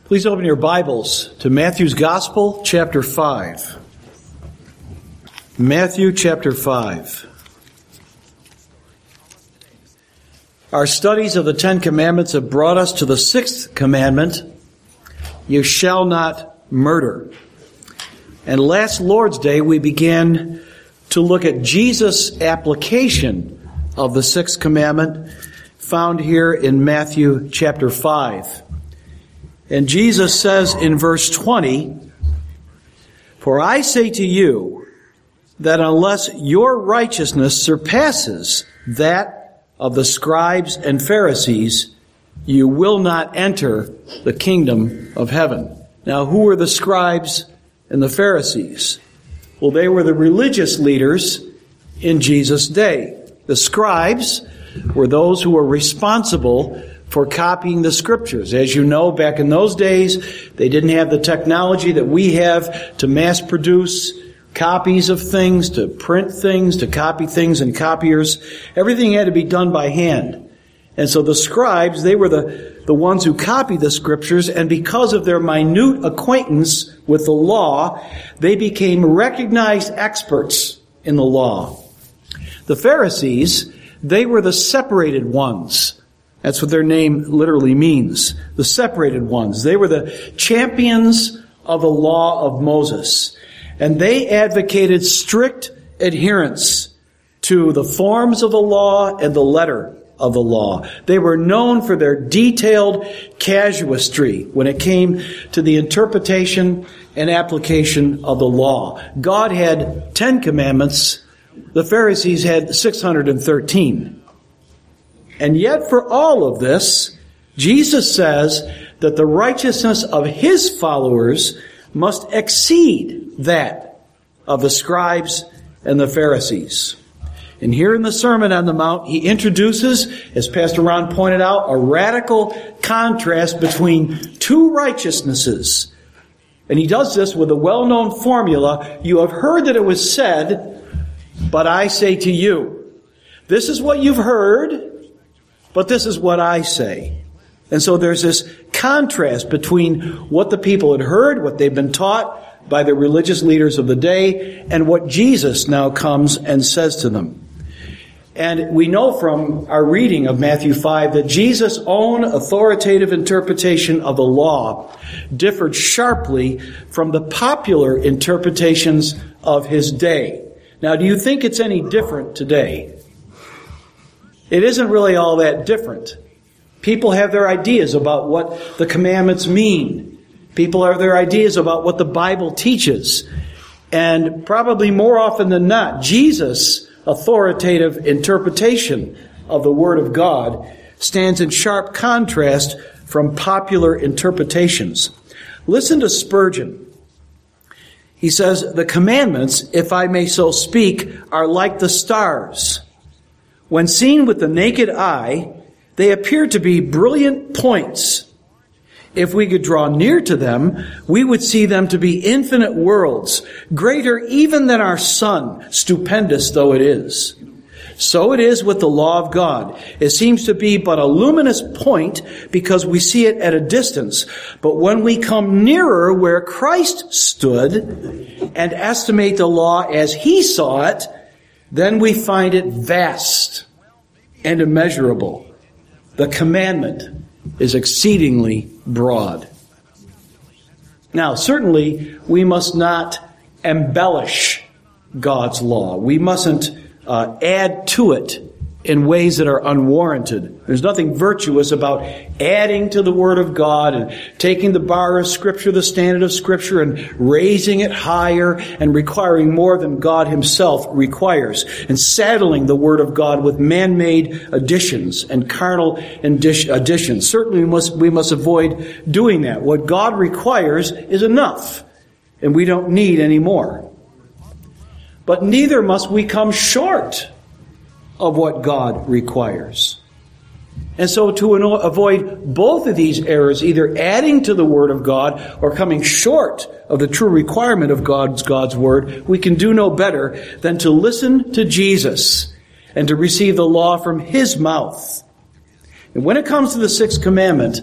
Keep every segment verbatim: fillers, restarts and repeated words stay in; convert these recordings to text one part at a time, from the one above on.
Please open your Bibles to Matthew's Gospel, chapter five. Matthew chapter five. Our studies of the Ten Commandments have brought us to the sixth commandment, you shall not murder. And last Lord's Day we began to look at Jesus' application of the sixth commandment found here in Matthew chapter five. And Jesus says in verse twenty, "For I say to you that unless your righteousness surpasses that of the scribes and Pharisees, you will not enter the kingdom of heaven." Now, who were the scribes and the Pharisees? Well, they were the religious leaders in Jesus' day. The scribes were those who were responsible for copying the scriptures. As you know, back in those days, they didn't have the technology that we have to mass produce copies of things, to print things, to copy things in copiers. Everything had to be done by hand. And so the scribes, they were the, the ones who copied the scriptures, and because of their minute acquaintance with the law, they became recognized experts in the law. The Pharisees, they were the separated ones. That's what their name literally means. The separated ones. They were the champions of the law of Moses. And they advocated strict adherence to the forms of the law and the letter of the law. They were known for their detailed casuistry when it came to the interpretation and application of the law. God had ten commandments. The Pharisees had six hundred thirteen. And yet for all of this, Jesus says that the righteousness of his followers must exceed that of the scribes and the Pharisees. And here in the Sermon on the Mount, he introduces, as Pastor Ron pointed out, a radical contrast between two righteousnesses. And he does this with a well-known formula. You have heard that it was said, but I say to you. This is what you've heard, but this is what I say. And so there's this contrast between what the people had heard, what they've been taught by the religious leaders of the day, and what Jesus now comes and says to them. And we know from our reading of Matthew five that Jesus' own authoritative interpretation of the law differed sharply from the popular interpretations of his day. Now, do you think it's any different today? It isn't really all that different. People have their ideas about what the commandments mean. People have their ideas about what the Bible teaches. And probably more often than not, Jesus' authoritative interpretation of the Word of God stands in sharp contrast from popular interpretations. Listen to Spurgeon. He says, "The commandments, if I may so speak, are like the stars. When seen with the naked eye, they appear to be brilliant points. If we could draw near to them, we would see them to be infinite worlds, greater even than our sun, stupendous though it is. So it is with the law of God. It seems to be but a luminous point because we see it at a distance. But when we come nearer where Christ stood and estimate the law as he saw it, then we find it vast and immeasurable. The commandment is exceedingly broad." Now, certainly, we must not embellish God's law. We mustn't uh, add to it in ways that are unwarranted. There's nothing virtuous about adding to the Word of God and taking the bar of Scripture, the standard of Scripture, and raising it higher and requiring more than God himself requires, and saddling the Word of God with man-made additions and carnal additions. Certainly we must, we must avoid doing that. What God requires is enough, and we don't need any more. But neither must we come short of what God requires. And so to avoid both of these errors, either adding to the Word of God or coming short of the true requirement of God's, God's Word, we can do no better than to listen to Jesus and to receive the law from his mouth. And when it comes to the sixth commandment,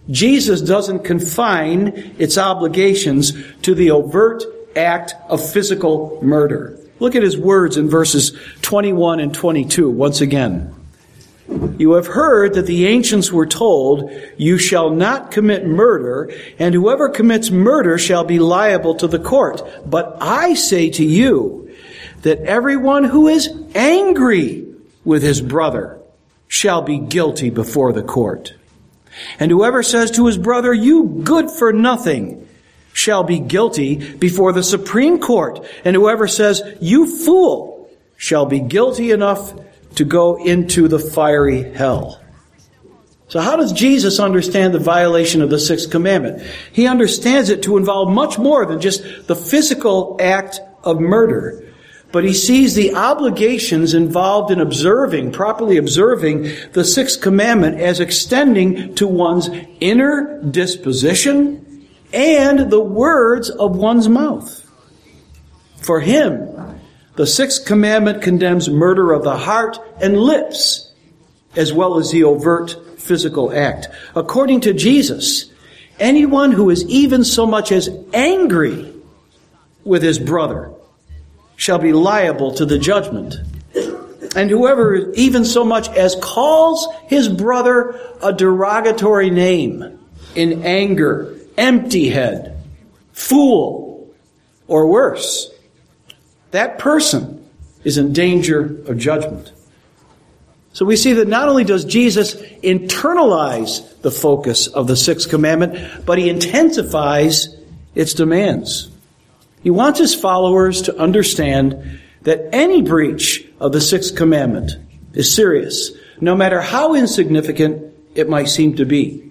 Jesus doesn't confine its obligations to the overt act of physical murder. Look at his words in verses twenty-one and twenty-two once again. You have heard that the ancients were told, you shall not commit murder, and whoever commits murder shall be liable to the court. But I say to you that everyone who is angry with his brother shall be guilty before the court. And whoever says to his brother, you good for nothing, shall be guilty before the Supreme Court. And whoever says, you fool, shall be guilty enough to go into the fiery hell. So how does Jesus understand the violation of the sixth commandment? He understands it to involve much more than just the physical act of murder. But he sees the obligations involved in observing, properly observing the sixth commandment as extending to one's inner disposition and the words of one's mouth. For him, the sixth commandment condemns murder of the heart and lips, as well as the overt physical act. According to Jesus, anyone who is even so much as angry with his brother shall be liable to the judgment. And whoever even so much as calls his brother a derogatory name in anger, empty head, fool, or worse, that person is in danger of judgment. So we see that not only does Jesus internalize the focus of the sixth commandment, but he intensifies its demands. He wants his followers to understand that any breach of the sixth commandment is serious, no matter how insignificant it might seem to be.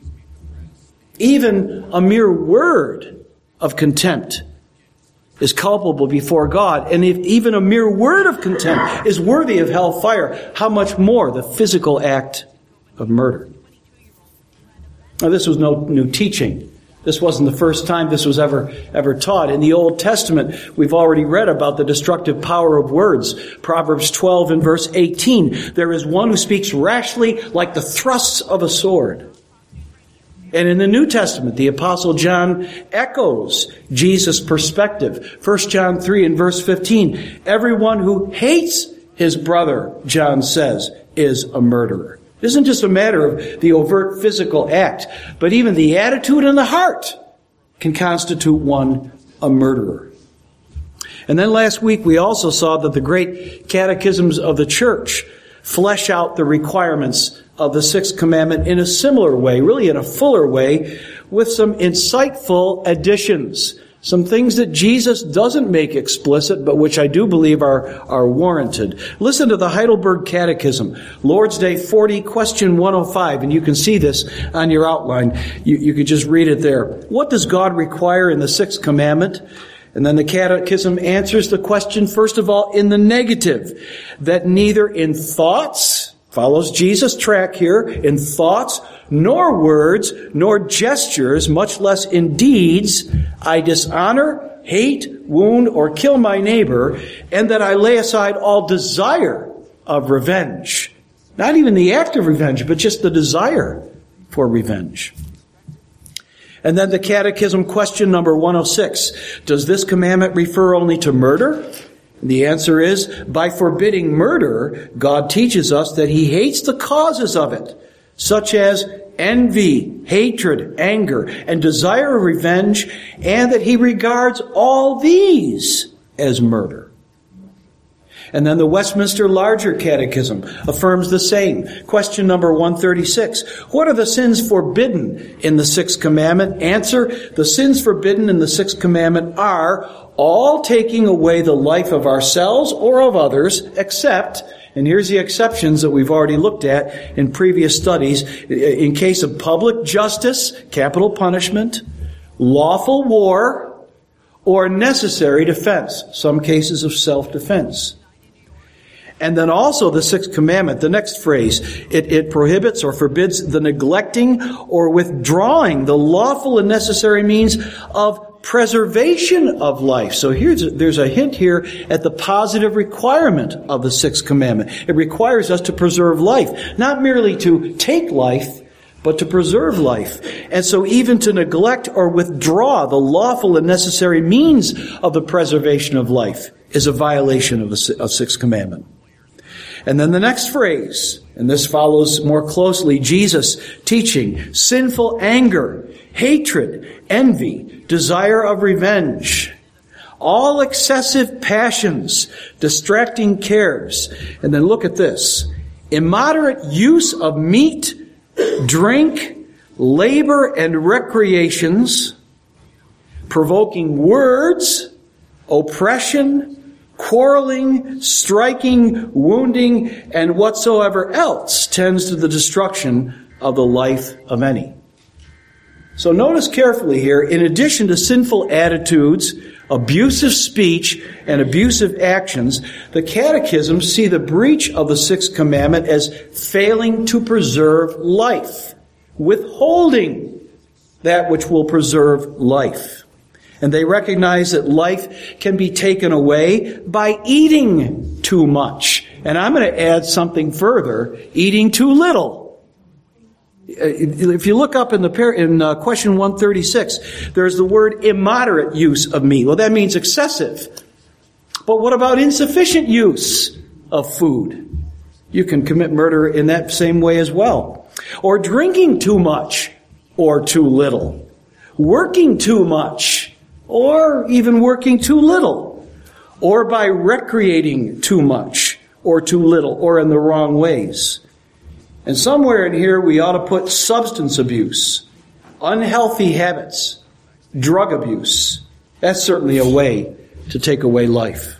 Even a mere word of contempt is culpable before God. And if even a mere word of contempt is worthy of hellfire, how much more the physical act of murder? Now, this was no new teaching. This wasn't the first time this was ever, ever taught. In the Old Testament, we've already read about the destructive power of words. Proverbs twelve and verse eighteen. There is one who speaks rashly like the thrusts of a sword. And in the New Testament, the Apostle John echoes Jesus' perspective. First John three and verse fifteen. Everyone who hates his brother, John says, is a murderer. It isn't just a matter of the overt physical act, but even the attitude and the heart can constitute one a murderer. And then last week we also saw that the great catechisms of the church flesh out the requirements of the sixth commandment in a similar way, really in a fuller way, with some insightful additions. Some things that Jesus doesn't make explicit, but which I do believe are, are warranted. Listen to the Heidelberg Catechism, Lord's Day forty, question one oh five, and you can see this on your outline. You, you could just read it there. What does God require in the sixth commandment? And then the Catechism answers the question, first of all, in the negative, that neither in thoughts, follows Jesus' track here, in thoughts, nor words, nor gestures, much less in deeds, I dishonor, hate, wound, or kill my neighbor, and that I lay aside all desire of revenge. Not even the act of revenge, but just the desire for revenge. And then the Catechism question number one oh six. Does this commandment refer only to murder? The answer is, by forbidding murder, God teaches us that he hates the causes of it, such as envy, hatred, anger, and desire of revenge, and that he regards all these as murder. And then the Westminster Larger Catechism affirms the same. Question number one thirty-six. What are the sins forbidden in the sixth commandment? Answer, the sins forbidden in the sixth commandment are all taking away the life of ourselves or of others, except, and here's the exceptions that we've already looked at in previous studies, in case of public justice, capital punishment, lawful war, or necessary defense, some cases of self-defense. And then also the sixth commandment, the next phrase, it, it prohibits or forbids the neglecting or withdrawing the lawful and necessary means of preservation of life. So here's there's a hint here at the positive requirement of the sixth commandment. It requires us to preserve life, not merely to take life, but to preserve life. And so even to neglect or withdraw the lawful and necessary means of the preservation of life is a violation of the of Sixth Commandment. And then the next phrase, and this follows more closely Jesus' teaching, sinful anger, hatred, envy, desire of revenge, all excessive passions, distracting cares. And then look at this, immoderate use of meat, drink, labor, and recreations, provoking words, oppression, quarreling, striking, wounding, and whatsoever else tends to the destruction of the life of any. So notice carefully here, in addition to sinful attitudes, abusive speech, and abusive actions, the catechisms see the breach of the Sixth Commandment as failing to preserve life, withholding that which will preserve life. And they recognize that life can be taken away by eating too much. And I'm going to add something further, eating too little. If you look up in the in uh, question one thirty-six, there's the word immoderate use of meat. Well, that means excessive. But what about insufficient use of food? You can commit murder in that same way as well. Or drinking too much or too little. Working too much or even working too little. Or by recreating too much or too little or in the wrong ways. And somewhere in here we ought to put substance abuse, unhealthy habits, drug abuse. That's certainly a way to take away life.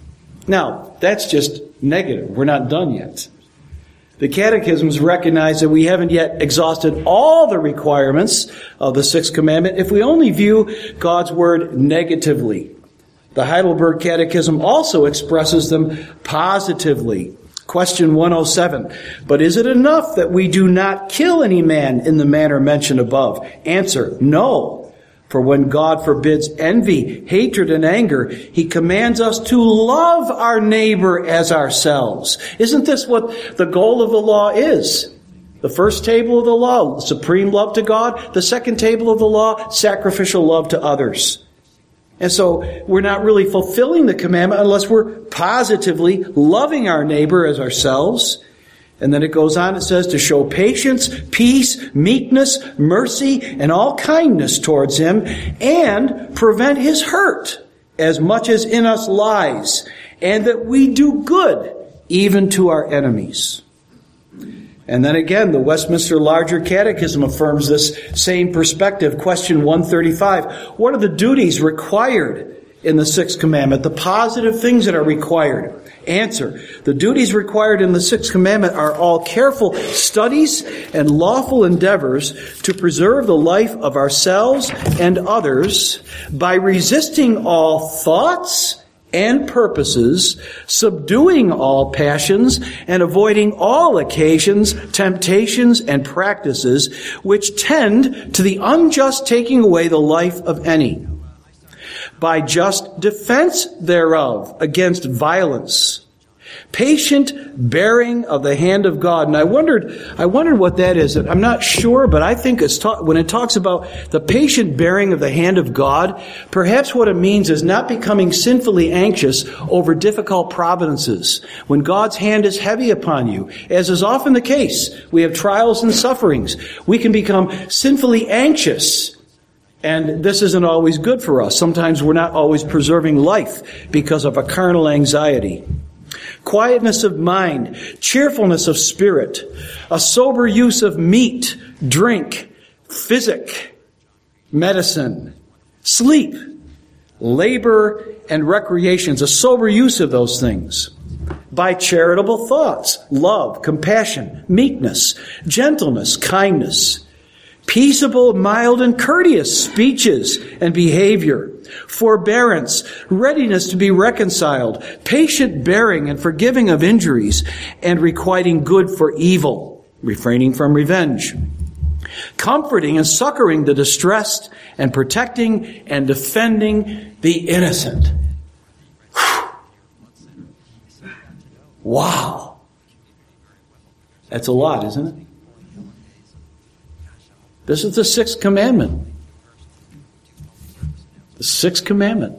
Now, that's just negative. We're not done yet. The catechisms recognize that we haven't yet exhausted all the requirements of the Sixth Commandment if we only view God's Word negatively. The Heidelberg Catechism also expresses them positively. Question one oh seven. But is it enough that we do not kill any man in the manner mentioned above? Answer, no. For when God forbids envy, hatred, and anger, He commands us to love our neighbor as ourselves. Isn't this what the goal of the law is? The first table of the law, supreme love to God. The second table of the law, sacrificial love to others. And so we're not really fulfilling the commandment unless we're positively loving our neighbor as ourselves. And then it goes on, it says, to show patience, peace, meekness, mercy, and all kindness towards him, and prevent his hurt as much as in us lies, and that we do good even to our enemies. And then again, the Westminster Larger Catechism affirms this same perspective. Question one thirty-five. What are the duties required in the Sixth Commandment? The positive things that are required. Answer. The duties required in the Sixth Commandment are all careful studies and lawful endeavors to preserve the life of ourselves and others by resisting all thoughts and purposes, subduing all passions, and avoiding all occasions, temptations, and practices which tend to the unjust taking away the life of any, by just defense thereof against violence, patient bearing of the hand of God. And I wondered, I wondered what that is. I'm not sure, but I think it's ta- when it talks about the patient bearing of the hand of God, perhaps what it means is not becoming sinfully anxious over difficult providences. When God's hand is heavy upon you, as is often the case, we have trials and sufferings. We can become sinfully anxious. And this isn't always good for us. Sometimes we're not always preserving life because of a carnal anxiety. Quietness of mind, cheerfulness of spirit, a sober use of meat, drink, physic, medicine, sleep, labor, and recreations, a sober use of those things. By charitable thoughts, love, compassion, meekness, gentleness, kindness, peaceable, mild, and courteous speeches and behavior, forbearance, readiness to be reconciled, patient bearing and forgiving of injuries, and requiting good for evil, refraining from revenge, comforting and succoring the distressed, and protecting and defending the innocent. Wow. That's a lot, isn't it? This is the sixth commandment. The sixth commandment.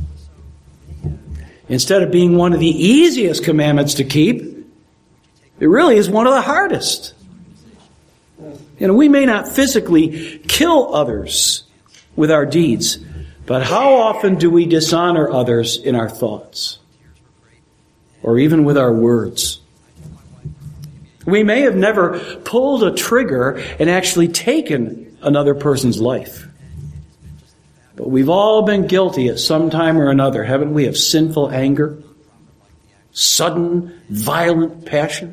Instead of being one of the easiest commandments to keep, it really is one of the hardest. You know, we may not physically kill others with our deeds, but how often do we dishonor others in our thoughts? Or even with our words? We may have never pulled a trigger and actually taken another person's life. But we've all been guilty at some time or another, haven't we, of sinful anger, sudden, violent passion,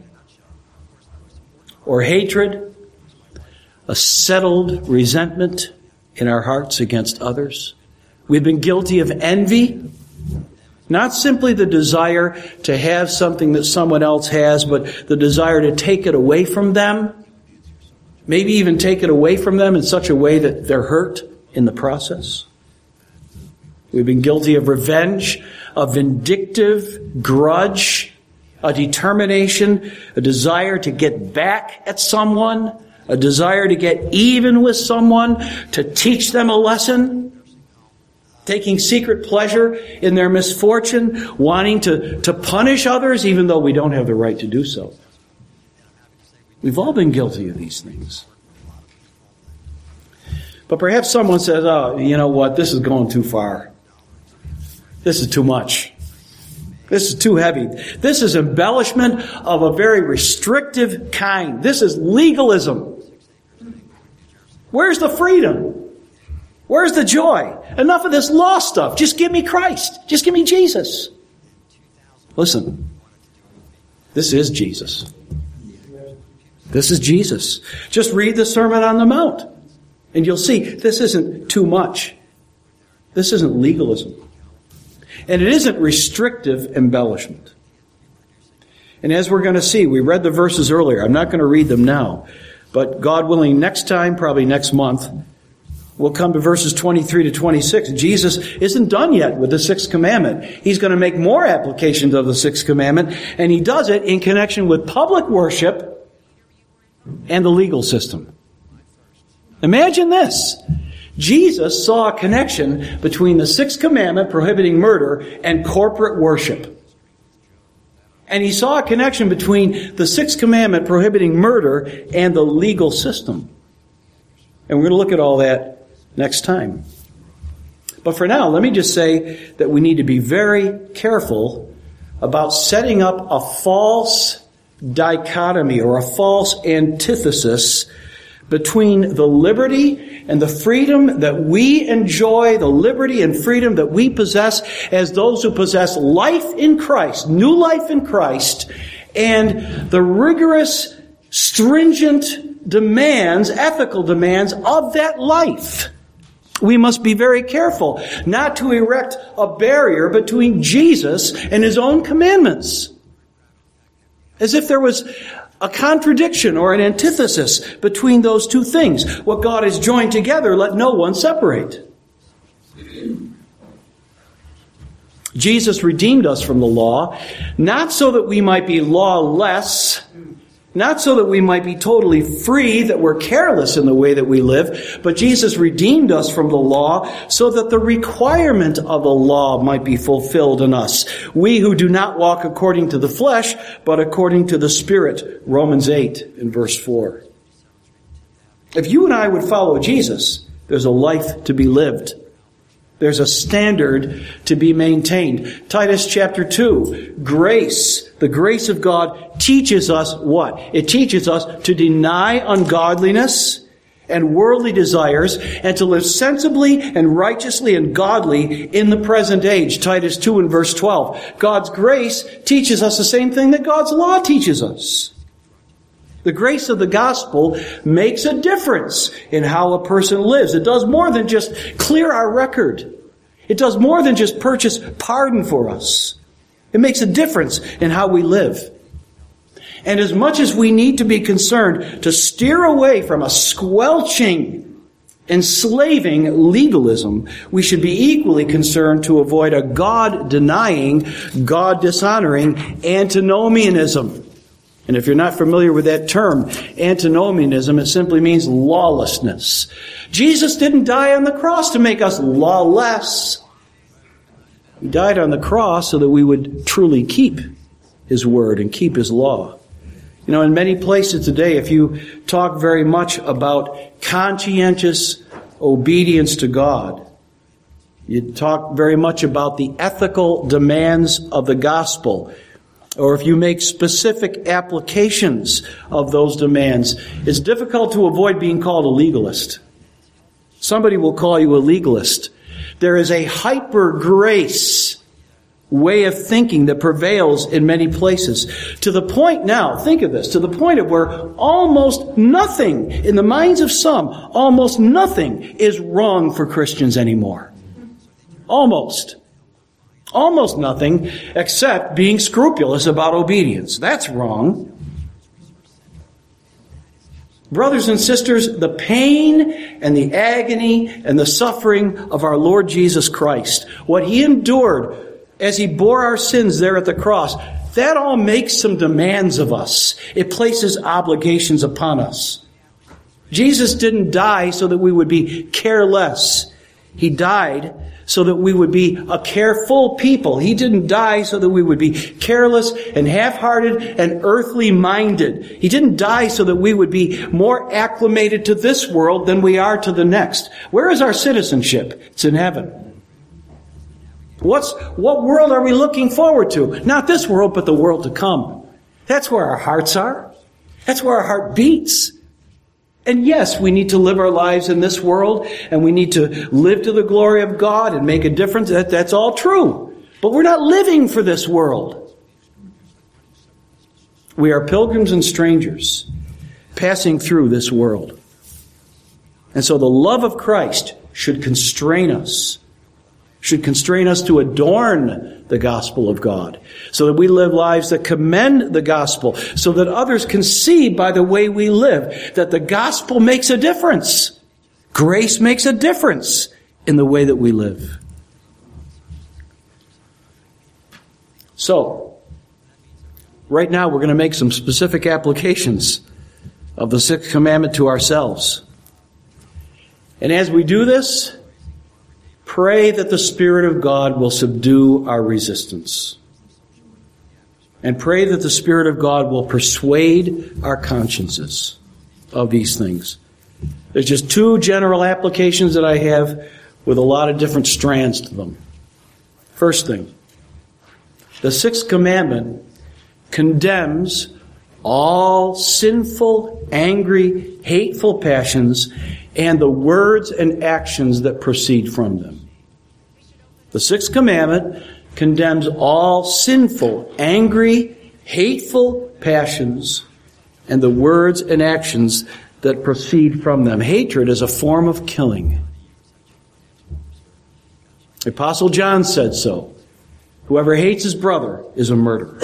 or hatred, a settled resentment in our hearts against others. We've been guilty of envy, not simply the desire to have something that someone else has, but the desire to take it away from them, maybe even take it away from them in such a way that they're hurt in the process. We've been guilty of revenge, a vindictive grudge, a determination, a desire to get back at someone, a desire to get even with someone, to teach them a lesson, taking secret pleasure in their misfortune, wanting to, to punish others even though we don't have the right to do so. We've all been guilty of these things. But perhaps someone says, oh, you know what, this is going too far. This is too much. This is too heavy. This is embellishment of a very restrictive kind. This is legalism. Where's the freedom? Where's the joy? Enough of this law stuff. Just give me Christ. Just give me Jesus. Listen, this is Jesus. This is Jesus. Just read the Sermon on the Mount, and you'll see this isn't too much. This isn't legalism. And it isn't restrictive embellishment. And as we're going to see, we read the verses earlier. I'm not going to read them now. But God willing, next time, probably next month, we'll come to verses twenty-three to twenty-six. Jesus isn't done yet with the sixth commandment. He's going to make more applications of the sixth commandment. And he does it in connection with public worship and the legal system. Imagine this. Jesus saw a connection between the sixth commandment prohibiting murder and corporate worship. And he saw a connection between the sixth commandment prohibiting murder and the legal system. And we're going to look at all that next time. But for now, let me just say that we need to be very careful about setting up a false dichotomy or a false antithesis between the liberty and the freedom that we enjoy, the liberty and freedom that we possess as those who possess life in Christ, new life in Christ, and the rigorous, stringent demands, ethical demands of that life. We must be very careful not to erect a barrier between Jesus and his own commandments, as if there was a contradiction or an antithesis between those two things. What God has joined together, let no one separate. Jesus redeemed us from the law, not so that we might be lawless, not so that we might be totally free, that we're careless in the way that we live, but Jesus redeemed us from the law so that the requirement of the law might be fulfilled in us. We who do not walk according to the flesh, but according to the Spirit. Romans eight in verse four. If you and I would follow Jesus, there's a life to be lived. There's a standard to be maintained. Titus chapter two, grace, the grace of God teaches us what? It teaches us to deny ungodliness and worldly desires and to live sensibly and righteously and godly in the present age. Titus two and verse twelve. God's grace teaches us the same thing that God's law teaches us. The grace of the gospel makes a difference in how a person lives. It does more than just clear our record. It does more than just purchase pardon for us. It makes a difference in how we live. And as much as we need to be concerned to steer away from a squelching, enslaving legalism, we should be equally concerned to avoid a God-denying, God-dishonoring antinomianism. And if you're not familiar with that term, antinomianism, it simply means lawlessness. Jesus didn't die on the cross to make us lawless. He died on the cross so that we would truly keep His word and keep His law. You know, in many places today, if you talk very much about conscientious obedience to God, you talk very much about the ethical demands of the gospel, or if you make specific applications of those demands, it's difficult to avoid being called a legalist. Somebody will call you a legalist. There is a hyper-grace way of thinking that prevails in many places. To the point now, think of this, to the point of where almost nothing, in the minds of some, almost nothing is wrong for Christians anymore. Almost. Almost nothing except being scrupulous about obedience. That's wrong. Brothers and sisters, the pain and the agony and the suffering of our Lord Jesus Christ, what He endured as He bore our sins there at the cross, that all makes some demands of us. It places obligations upon us. Jesus didn't die so that we would be careless. He died so that we would be a careful people. He didn't die so that we would be careless and half-hearted and earthly minded. He didn't die so that we would be more acclimated to this world than we are to the next. Where is our citizenship? It's in heaven. What's, what world are we looking forward to? Not this world, but the world to come. That's where our hearts are. That's where our heart beats. And yes, we need to live our lives in this world, and we need to live to the glory of God and make a difference. That, that's all true. But we're not living for this world. We are pilgrims and strangers passing through this world. And so the love of Christ should constrain us, should constrain us to adorn the gospel of God, so that we live lives that commend the gospel, so that others can see by the way we live that the gospel makes a difference. Grace makes a difference in the way that we live. So, right now we're going to make some specific applications of the sixth commandment to ourselves. And as we do this, pray that the Spirit of God will subdue our resistance. And pray that the Spirit of God will persuade our consciences of these things. There's just two general applications that I have with a lot of different strands to them. First thing, the sixth commandment condemns all sinful, angry, hateful passions and the words and actions that proceed from them. The sixth commandment condemns all sinful, angry, hateful passions and the words and actions that proceed from them. Hatred is a form of killing. The Apostle John said so. Whoever hates his brother is a murderer.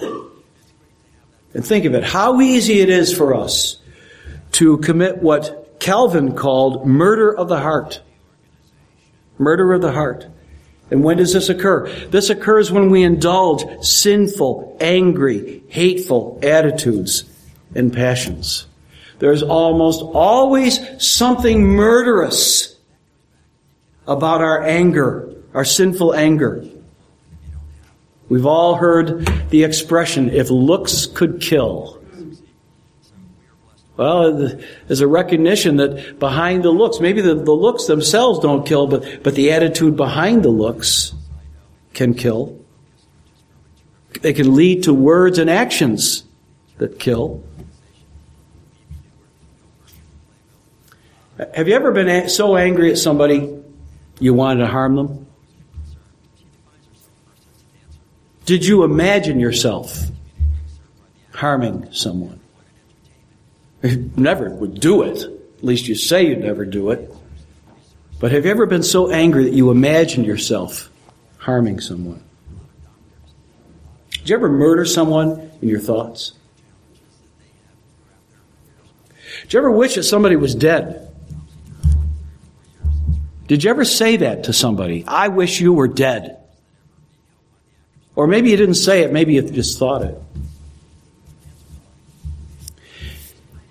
And think of it, how easy it is for us to commit what Calvin called murder of the heart. Murder of the heart. And when does this occur? This occurs when we indulge sinful, angry, hateful attitudes and passions. There's almost always something murderous about our anger, our sinful anger. We've all heard the expression, if looks could kill. Well, there's a recognition that behind the looks, maybe the, the looks themselves don't kill, but, but the attitude behind the looks can kill. They can lead to words and actions that kill. Have you ever been so angry at somebody you wanted to harm them? Did you imagine yourself harming someone? You never would do it. At least you say you'd never do it. But have you ever been so angry that you imagined yourself harming someone? Did you ever murder someone in your thoughts? Did you ever wish that somebody was dead? Did you ever say that to somebody? I wish you were dead. Or maybe you didn't say it, maybe you just thought it.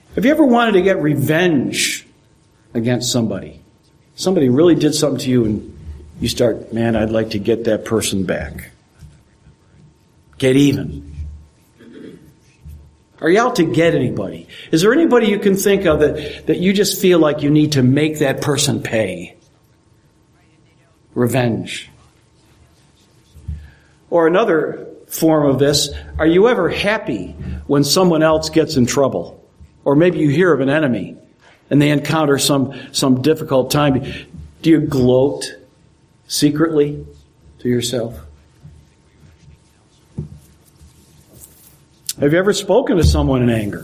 Have you ever wanted to get revenge against somebody? Somebody really did something to you and you start, man, I'd like to get that person back. Get even. Are you out to get anybody? Is there anybody you can think of that, that you just feel like you need to make that person pay? Revenge. Or another form of this, are you ever happy when someone else gets in trouble? Or maybe you hear of an enemy and they encounter some, some difficult time. Do you gloat secretly to yourself? Have you ever spoken to someone in anger?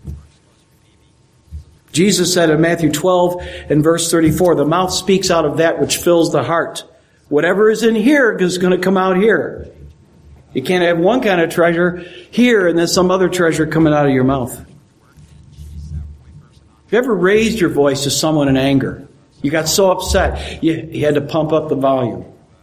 Jesus said in Matthew twelve and verse thirty-four, the mouth speaks out of that which fills the heart. Whatever is in here is going to come out here. You can't have one kind of treasure here and then some other treasure coming out of your mouth. Have you ever raised your voice to someone in anger? You got so upset, you, you had to pump up the volume.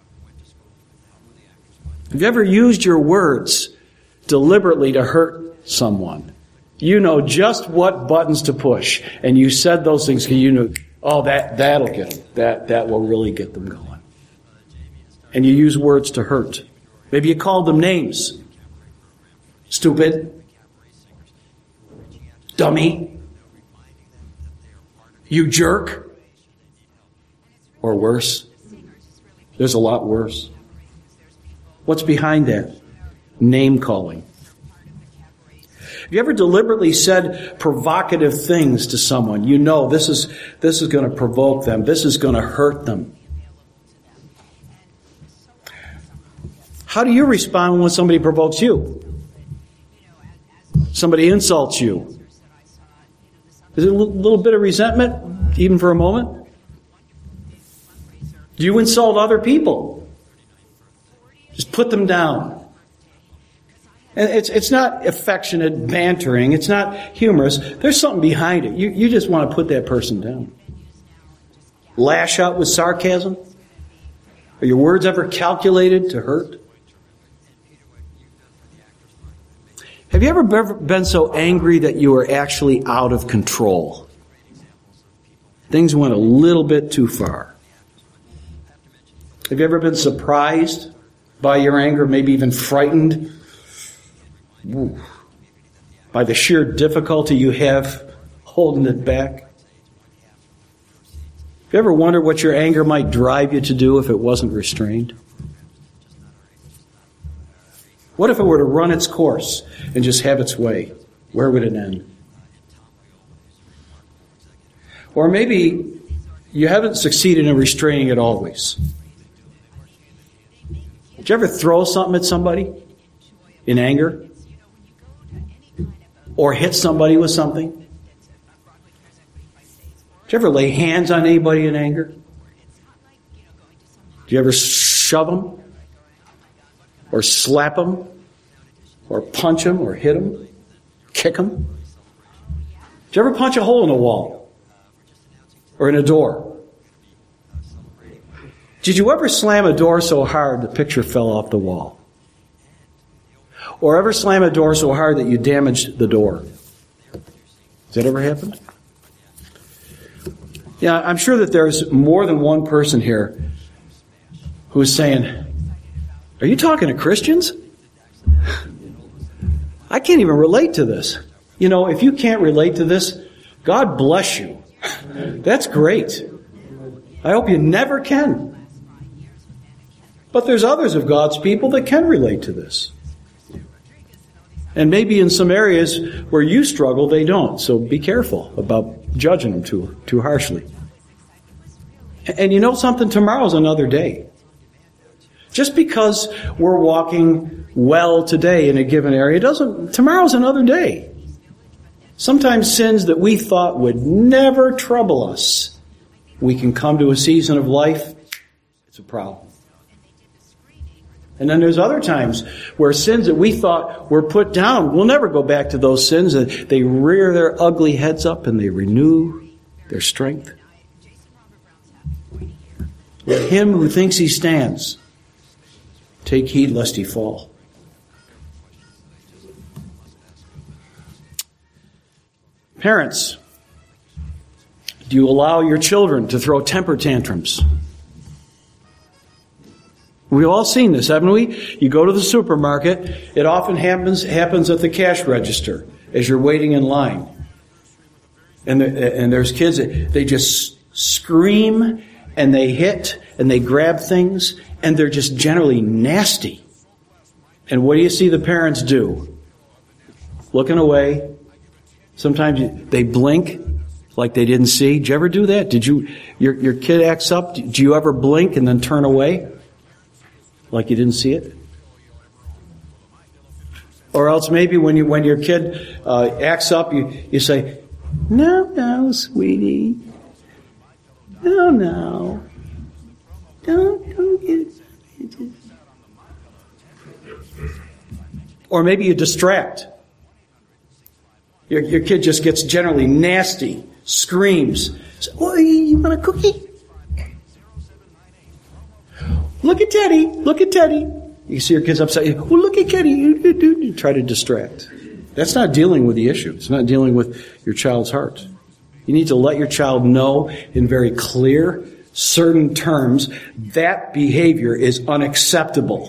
Have you ever used your words deliberately to hurt someone? You know just what buttons to push, and you said those things because you knew, oh, that, that'll get them. That, that will really get them going. And you use words to hurt. Maybe you called them names. Stupid. Dummy. You jerk. Or worse. There's a lot worse. What's behind that? Name calling. Have you ever deliberately said provocative things to someone? You know this is this is going to provoke them. This is going to hurt them. How do you respond when somebody provokes you? Somebody insults you. Is it a little bit of resentment, even for a moment? Do you insult other people? Just put them down. And it's it's not affectionate bantering. It's not humorous. There's something behind it. You you just want to put that person down. Lash out with sarcasm? Are your words ever calculated to hurt? Have you ever been so angry that you were actually out of control? Things went a little bit too far. Have you ever been surprised by your anger, maybe even frightened Ooh. by the sheer difficulty you have holding it back? Have you ever wondered what your anger might drive you to do if it wasn't restrained? What if it were to run its course and just have its way? Where would it end? Or maybe you haven't succeeded in restraining it always. Did you ever throw something at somebody in anger? Or hit somebody with something? Did you ever lay hands on anybody in anger? Did you ever shove them? Or slap them? Or punch them? Or hit them? Kick them? Did you ever punch a hole in a wall? Or in a door? Did you ever slam a door so hard the picture fell off the wall? Or ever slam a door so hard that you damaged the door? Has that ever happened? Yeah, I'm sure that there's more than one person here who's saying, are you talking to Christians? I can't even relate to this. You know, if you can't relate to this, God bless you. That's great. I hope you never can. But there's others of God's people that can relate to this. And maybe in some areas where you struggle, they don't. So be careful about judging them too, too harshly. And you know something? Tomorrow's another day. Just because we're walking well today in a given area doesn't, tomorrow's another day. Sometimes sins that we thought would never trouble us, we can come to a season of life, it's a problem. And then there's other times where sins that we thought were put down, we'll never go back to those sins, and they rear their ugly heads up and they renew their strength. Let him who thinks he stands take heed lest he fall. Parents, do you allow your children to throw temper tantrums? We've all seen this, haven't we? You go to the supermarket, it often happens happens at the cash register as you're waiting in line. And the, and there's kids that they just scream and they hit and they grab things and they're just generally nasty. And what do you see the parents do? Looking away. Sometimes you, they blink like they didn't see. Did you ever do that? Did you, your, your kid acts up? Do you ever blink and then turn away? Like you didn't see it? Or else maybe when you, when your kid, uh, acts up, you, you say, no, no, sweetie. No, no. Don't, don't get it. Or maybe you distract. Your, your kid just gets generally nasty, screams. Oh, you want a cookie? Look at Teddy. Look at Teddy. You see your kids upset. Well, look at Teddy. You try to distract. That's not dealing with the issue. It's not dealing with your child's heart. You need to let your child know in very clear, certain terms that behavior is unacceptable.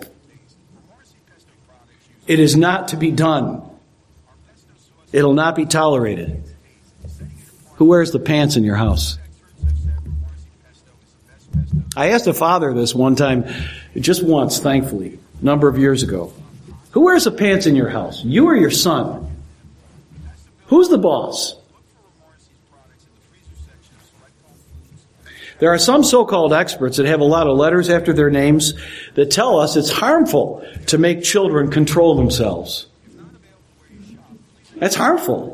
It is not to be done. It'll not be tolerated. Who wears the pants in your house? I asked a father this one time, just once, thankfully, a number of years ago. Who wears the pants in your house? You or your son? Who's the boss? There are some so-called experts that have a lot of letters after their names that tell us it's harmful to make children control themselves. That's harmful.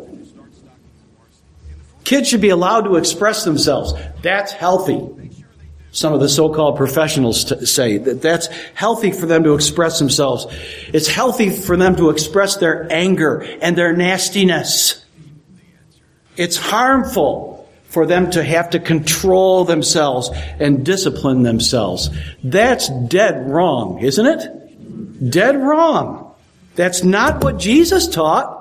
Kids should be allowed to express themselves. That's healthy. Some of the so-called professionals t- say that that's healthy for them to express themselves. It's healthy for them to express their anger and their nastiness. It's harmful for them to have to control themselves and discipline themselves. That's dead wrong, isn't it? Dead wrong. That's not what Jesus taught.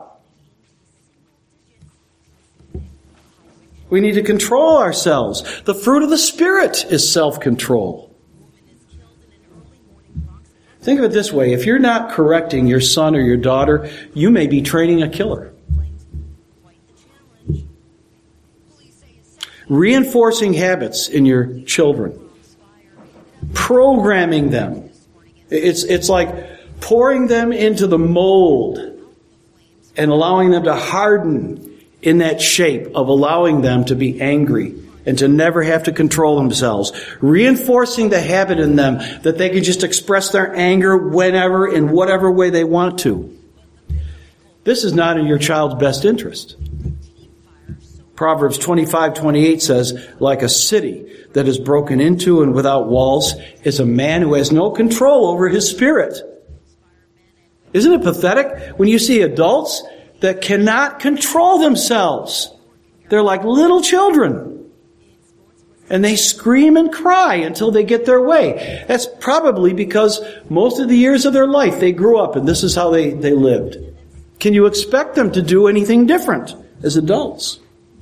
We need to control ourselves. The fruit of the Spirit is self-control. Think of it this way. If you're not correcting your son or your daughter, you may be training a killer. Reinforcing habits in your children. Programming them. It's, it's like pouring them into the mold and allowing them to harden in that shape of allowing them to be angry and to never have to control themselves. Reinforcing the habit in them that they can just express their anger whenever, in whatever way they want to. This is not in your child's best interest. Proverbs twenty-five twenty-eight says, like a city that is broken into and without walls is a man who has no control over his spirit. Isn't it pathetic when you see adults that cannot control themselves? They're like little children. And they scream and cry until they get their way. That's probably because most of the years of their life they grew up and this is how they, they lived. Can you expect them to do anything different as adults?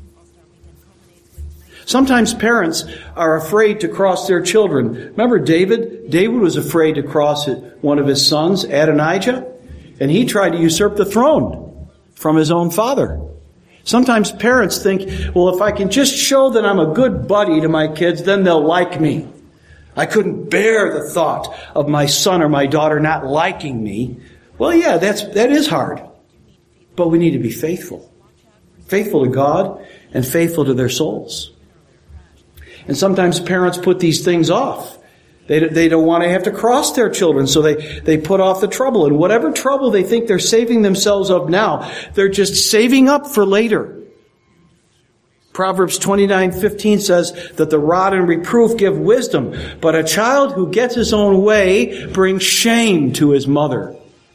Sometimes parents are afraid to cross their children. Remember David? David was afraid to cross one of his sons, Adonijah, and he tried to usurp the throne from his own father. Sometimes parents think, well, if I can just show that I'm a good buddy to my kids, then they'll like me. I couldn't bear the thought of my son or my daughter not liking me. Well, yeah, that's, that is hard. But we need to be faithful. Faithful to God and faithful to their souls. And sometimes parents put these things off. They, they don't want to have to cross their children, so they, they put off the trouble. And whatever trouble they think they're saving themselves of now, they're just saving up for later. Proverbs twenty-nine fifteen says that the rod and reproof give wisdom, but a child who gets his own way brings shame to his mother.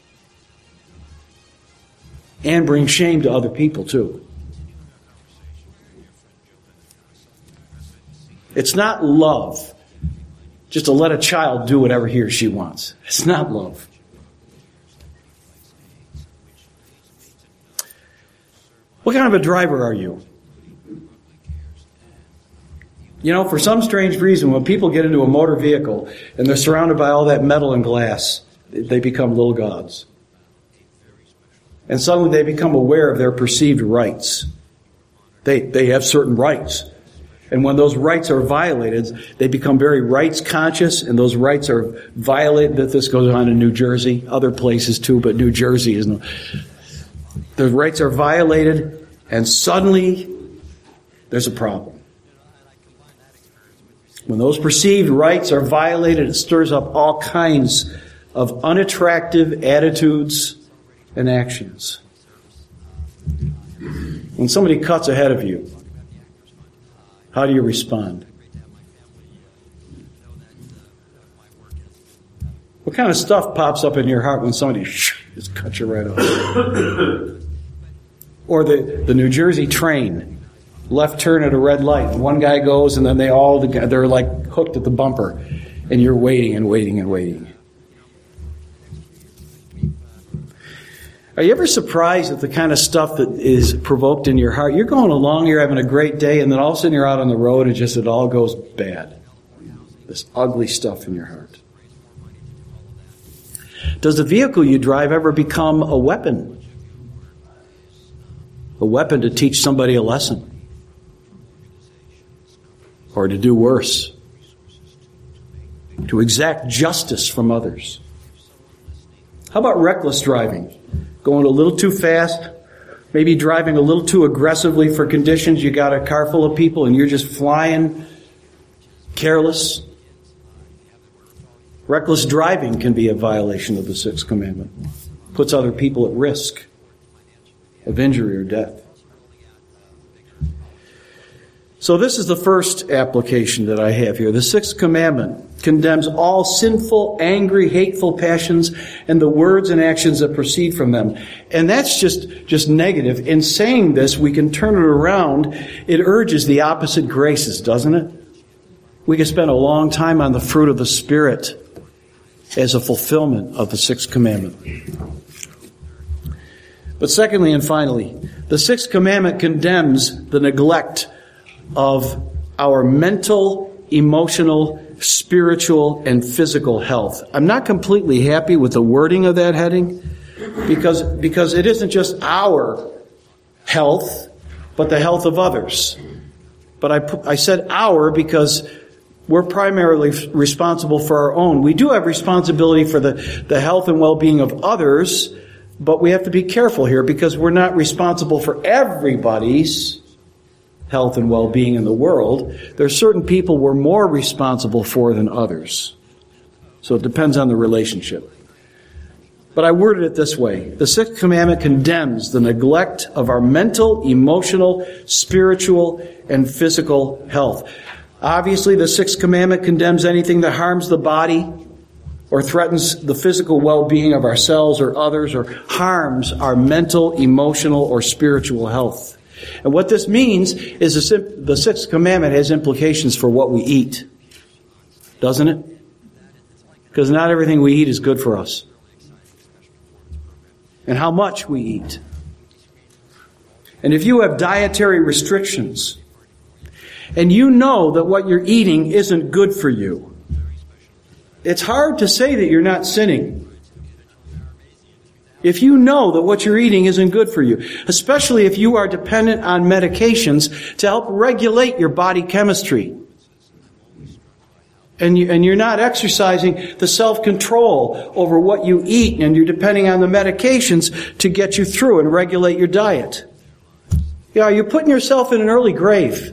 And brings shame to other people too. It's not love just to let a child do whatever he or she wants. It's not love. What kind of a driver are you? You know, for some strange reason, when people get into a motor vehicle and they're surrounded by all that metal and glass, they become little gods. And suddenly they become aware of their perceived rights. They, they have certain rights. And when those rights are violated, they become very rights conscious, and those rights are violated. That this goes on in New Jersey, other places too, but New Jersey is no. The rights are violated, and suddenly there's a problem. When those perceived rights are violated, it stirs up all kinds of unattractive attitudes and actions. When somebody cuts ahead of you, how do you respond? What kind of stuff pops up in your heart when somebody just cuts you right off? Or the, the New Jersey train. Left turn at a red light. One guy goes, and then they all, they're like hooked at the bumper. And you're waiting and waiting and waiting. Are you ever surprised at the kind of stuff that is provoked in your heart? You're going along, you're having a great day, and then all of a sudden you're out on the road and just it all goes bad. This ugly stuff in your heart. Does the vehicle you drive ever become a weapon? A weapon to teach somebody a lesson? Or to do worse? To exact justice from others? How about reckless driving? Going a little too fast, maybe driving a little too aggressively for conditions. You got a car full of people and you're just flying careless. Reckless driving can be a violation of the sixth commandment. Puts other people at risk of injury or death. So this is the first application that I have here. The sixth commandment condemns all sinful, angry, hateful passions and the words and actions that proceed from them. And that's just, just negative. In saying this, we can turn it around. It urges the opposite graces, doesn't it? We can spend a long time on the fruit of the Spirit as a fulfillment of the sixth commandment. But secondly and finally, the sixth commandment condemns the neglect of our mental, emotional, spiritual, and physical health. I'm not completely happy with the wording of that heading because, because it isn't just our health, but the health of others. But I, I said our because we're primarily responsible for our own. We do have responsibility for the, the health and well-being of others, but we have to be careful here because we're not responsible for everybody's health and well-being in the world. There are certain people we're more responsible for than others. So it depends on the relationship. But I worded it this way. The sixth commandment condemns the neglect of our mental, emotional, spiritual, and physical health. Obviously, the sixth commandment condemns anything that harms the body or threatens the physical well-being of ourselves or others or harms our mental, emotional, or spiritual health. And what this means is the sixth commandment has implications for what we eat. Doesn't it? Because not everything we eat is good for us. And how much we eat. And if you have dietary restrictions, and you know that what you're eating isn't good for you, it's hard to say that you're not sinning. If you know that what you're eating isn't good for you, especially if you are dependent on medications to help regulate your body chemistry, and, you, and you're not exercising the self-control over what you eat, and you're depending on the medications to get you through and regulate your diet, yeah, you're putting yourself in an early grave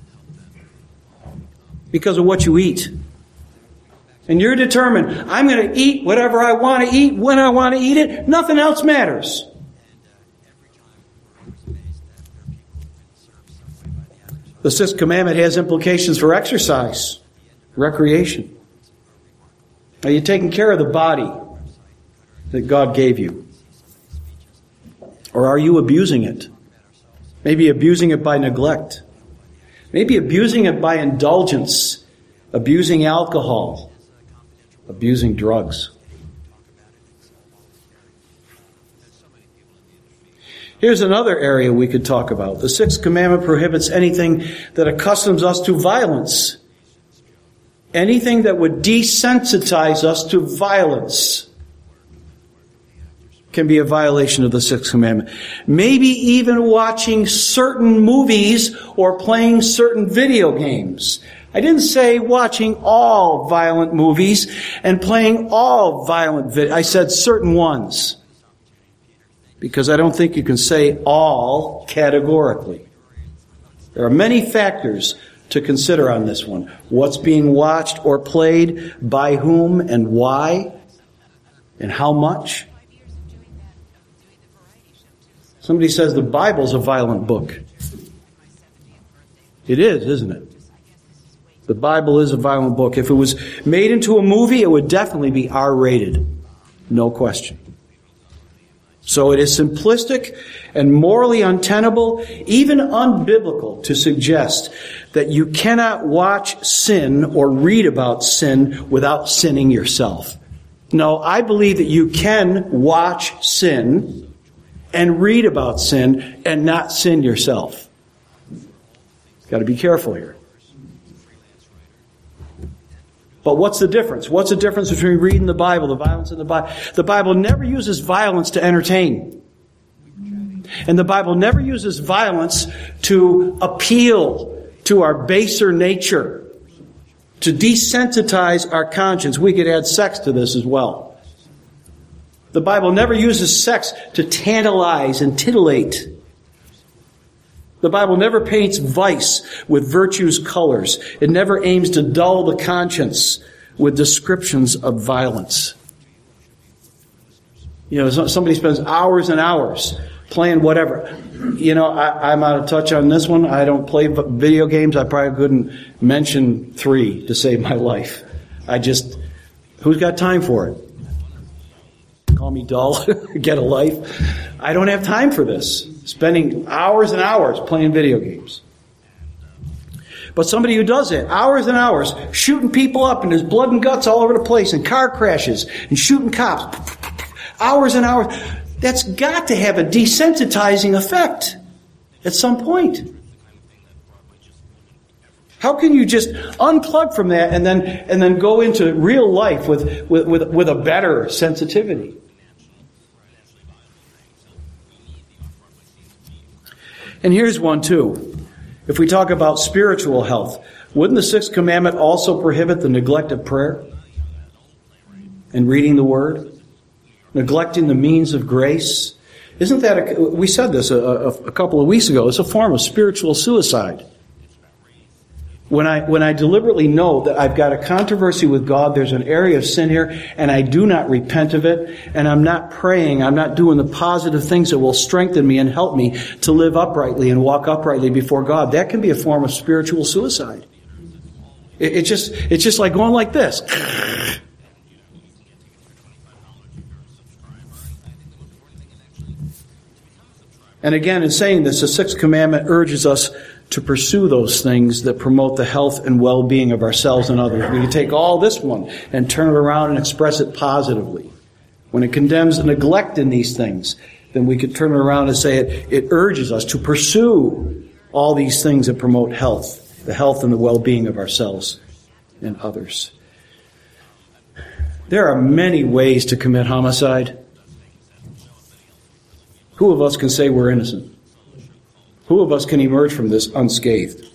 because of what you eat. And you're determined, I'm going to eat whatever I want to eat, when I want to eat it. Nothing else matters. The sixth commandment has implications for exercise, recreation. Are you taking care of the body that God gave you? Or are you abusing it? Maybe abusing it by neglect. Maybe abusing it by indulgence, abusing alcohol, abusing drugs. Here's another area we could talk about. The sixth commandment prohibits anything that accustoms us to violence. Anything that would desensitize us to violence can be a violation of the sixth commandment. Maybe even watching certain movies or playing certain video games. I didn't say watching all violent movies and playing all violent videos. I said certain ones. Because I don't think you can say all categorically. There are many factors to consider on this one. What's being watched or played, by whom and why, and how much. Somebody says the Bible's a violent book. It is, isn't it? The Bible is a violent book. If it was made into a movie, it would definitely be R-rated. No question. So it is simplistic and morally untenable, even unbiblical, to suggest that you cannot watch sin or read about sin without sinning yourself. No, I believe that you can watch sin and read about sin and not sin yourself. Got to be careful here. But what's the difference? What's the difference between reading the Bible, the violence in the Bible? The Bible never uses violence to entertain. And the Bible never uses violence to appeal to our baser nature, to desensitize our conscience. We could add sex to this as well. The Bible never uses sex to tantalize and titillate. The Bible never paints vice with virtue's colors. It never aims to dull the conscience with descriptions of violence. You know, somebody spends hours and hours playing whatever. You know, I, I'm out of touch on this one. I don't play video games. I probably couldn't mention three to save my life. I just, who's got time for it? Call me dull, get a life. I don't have time for this. Spending hours and hours playing video games. But somebody who does it, hours and hours, shooting people up and there's blood and guts all over the place and car crashes and shooting cops. Hours and hours. That's got to have a desensitizing effect at some point. How can you just unplug from that and then and then go into real life with, with, with, with a better sensitivity? And here's one too. If we talk about spiritual health, wouldn't the sixth commandment also prohibit the neglect of prayer and reading the Word? Neglecting the means of grace? Isn't that, a, we said this a, a, a couple of weeks ago, it's a form of spiritual suicide. When I, when I deliberately know that I've got a controversy with God, there's an area of sin here, and I do not repent of it, and I'm not praying, I'm not doing the positive things that will strengthen me and help me to live uprightly and walk uprightly before God, that can be a form of spiritual suicide. It, it just, it's just like going like this. And again, in saying this, the sixth commandment urges us to pursue those things that promote the health and well-being of ourselves and others. We can take all this one and turn it around and express it positively. When it condemns the neglect in these things, then we could turn it around and say it, it urges us to pursue all these things that promote health, the health and the well-being of ourselves and others. There are many ways to commit homicide. Who of us can say we're innocent? Who of us can emerge from this unscathed?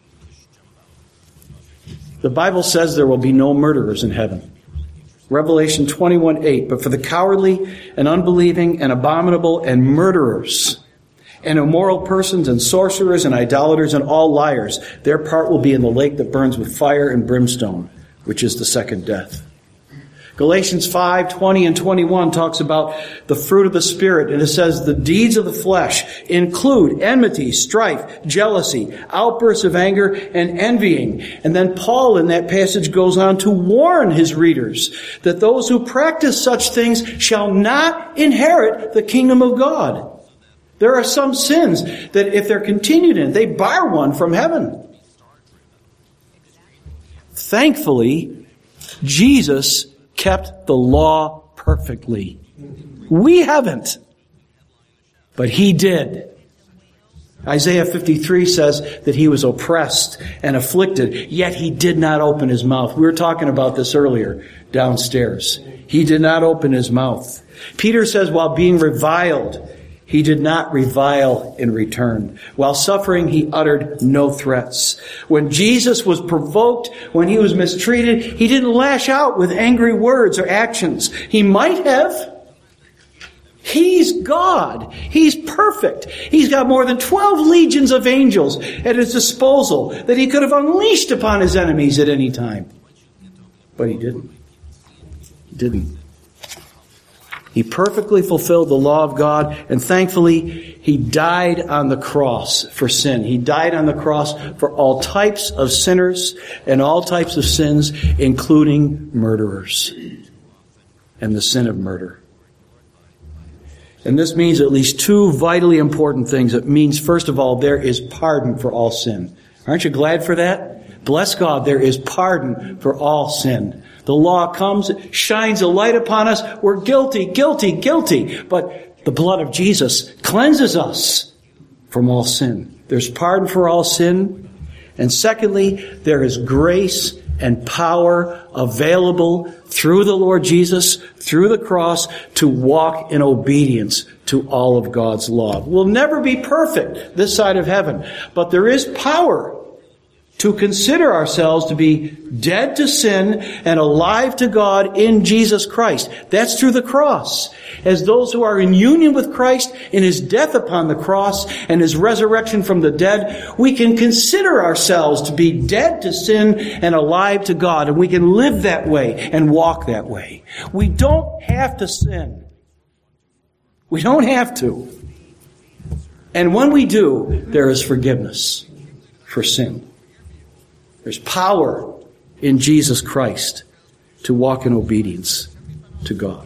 The Bible says there will be no murderers in heaven. Revelation twenty-one eight, but for the cowardly and unbelieving and abominable and murderers and immoral persons and sorcerers and idolaters and all liars, their part will be in the lake that burns with fire and brimstone, which is the second death. Galatians five twenty and twenty-one talks about the fruit of the Spirit, and it says the deeds of the flesh include enmity, strife, jealousy, outbursts of anger, and envying. And then Paul in that passage goes on to warn his readers that those who practice such things shall not inherit the kingdom of God. There are some sins that if they're continued in, they bar one from heaven. Thankfully, Jesus kept the law perfectly. We haven't. But he did. Isaiah fifty-three says that he was oppressed and afflicted, yet he did not open his mouth. We were talking about this earlier downstairs. He did not open his mouth. Peter says while being reviled, he did not revile in return. While suffering, he uttered no threats. When Jesus was provoked, when he was mistreated, he didn't lash out with angry words or actions. He might have. He's God. He's perfect. He's got more than twelve legions of angels at his disposal that he could have unleashed upon his enemies at any time. But he didn't. He didn't. He perfectly fulfilled the law of God, and thankfully, he died on the cross for sin. He died on the cross for all types of sinners and all types of sins, including murderers and the sin of murder. And this means at least two vitally important things. It means, first of all, there is pardon for all sin. Aren't you glad for that? Bless God, there is pardon for all sin. The law comes, shines a light upon us. We're guilty, guilty, guilty. But the blood of Jesus cleanses us from all sin. There's pardon for all sin. And secondly, there is grace and power available through the Lord Jesus, through the cross, to walk in obedience to all of God's law. We'll never be perfect this side of heaven, but there is power to consider ourselves to be dead to sin and alive to God in Jesus Christ. That's through the cross. As those who are in union with Christ in his death upon the cross and his resurrection from the dead, we can consider ourselves to be dead to sin and alive to God, and we can live that way and walk that way. We don't have to sin. We don't have to. And when we do, there is forgiveness for sin. There's power in Jesus Christ to walk in obedience to God.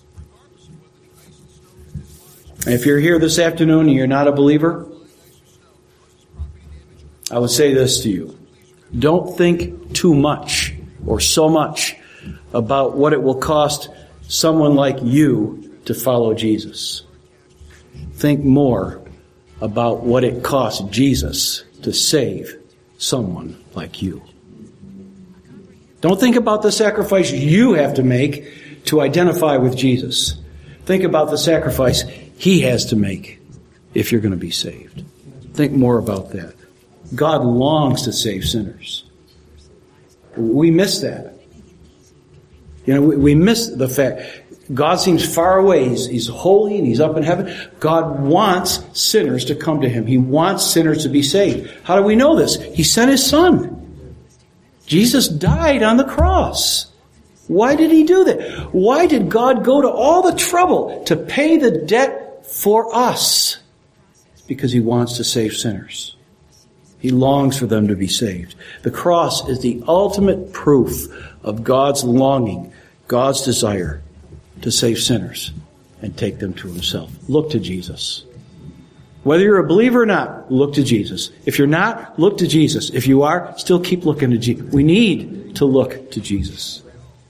And if you're here this afternoon and you're not a believer, I would say this to you. Don't think too much or so much about what it will cost someone like you to follow Jesus. Think more about what it costs Jesus to save someone like you. Don't think about the sacrifice you have to make to identify with Jesus. Think about the sacrifice he has to make if you're going to be saved. Think more about that. God longs to save sinners. We miss that. You know, we, we miss the fact God seems far away. He's, he's holy and he's up in heaven. God wants sinners to come to him. He wants sinners to be saved. How do we know this? He sent his son. Jesus died on the cross. Why did he do that? Why did God go to all the trouble to pay the debt for us? It's because he wants to save sinners. He longs for them to be saved. The cross is the ultimate proof of God's longing, God's desire to save sinners and take them to himself. Look to Jesus. Whether you're a believer or not, look to Jesus. If you're not, look to Jesus. If you are, still keep looking to Jesus. We need to look to Jesus.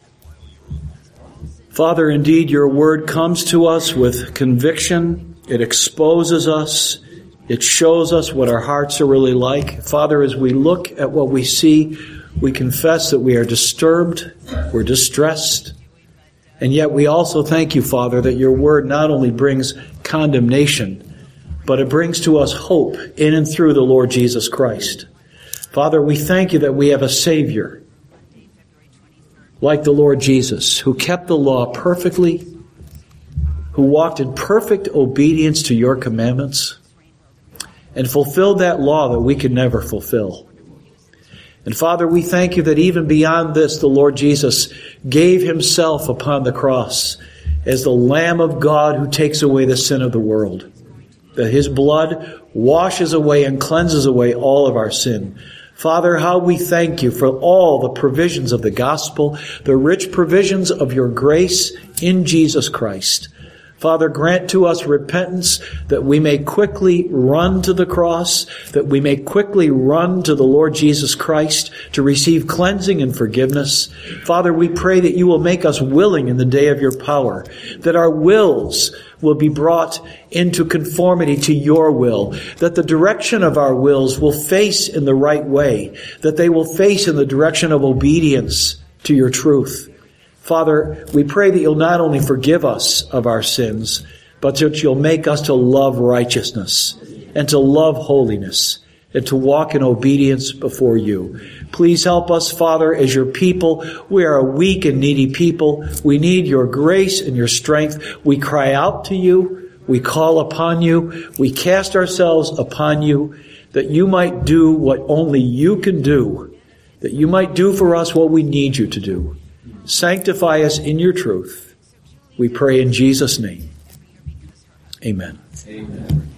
Father, indeed, your word comes to us with conviction. It exposes us. It shows us what our hearts are really like. Father, as we look at what we see, we confess that we are disturbed, we're distressed, and yet we also thank you, Father, that your word not only brings condemnation, but it brings to us hope in and through the Lord Jesus Christ. Father, we thank you that we have a Savior like the Lord Jesus, who kept the law perfectly, who walked in perfect obedience to your commandments, and fulfilled that law that we could never fulfill. And Father, we thank you that even beyond this, the Lord Jesus gave himself upon the cross as the Lamb of God who takes away the sin of the world. That his blood washes away and cleanses away all of our sin. Father, how we thank you for all the provisions of the gospel, the rich provisions of your grace in Jesus Christ. Father, grant to us repentance that we may quickly run to the cross, that we may quickly run to the Lord Jesus Christ to receive cleansing and forgiveness. Father, we pray that you will make us willing in the day of your power, that our wills will be brought into conformity to your will, that the direction of our wills will face in the right way, that they will face in the direction of obedience to your truth. Father, we pray that you'll not only forgive us of our sins, but that you'll make us to love righteousness and to love holiness and to walk in obedience before you. Please help us, Father, as your people. We are a weak and needy people. We need your grace and your strength. We cry out to you. We call upon you. We cast ourselves upon you that you might do what only you can do, that you might do for us what we need you to do. Sanctify us in your truth. We pray in Jesus' name. Amen. Amen.